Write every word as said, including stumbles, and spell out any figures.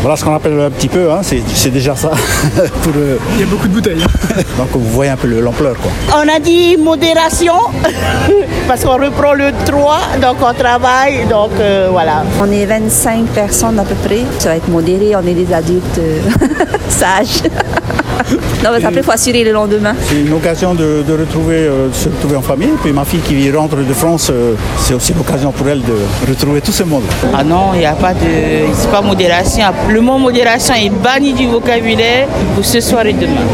Voilà ce qu'on appelle un petit peu, hein, c'est, c'est déjà ça. Pour, euh... Il y a beaucoup de bouteilles. Donc vous voyez un peu le, l'ampleur, quoi. On a dit modération, parce qu'on reprend le trois, donc on travaille, donc euh, voilà. On est vingt-cinq personnes à peu près. Ça va être modéré, on est des adultes euh, sages. Non, mais après, il faut assurer le lendemain. C'est une occasion de, de, retrouver, euh, de se retrouver en famille. Puis ma fille qui rentre de France, euh, c'est aussi l'occasion pour elle de retrouver tout ce monde. Ah non, il n'y a pas de... C'est pas modération. Le mot modération est banni du vocabulaire pour ce soir et demain.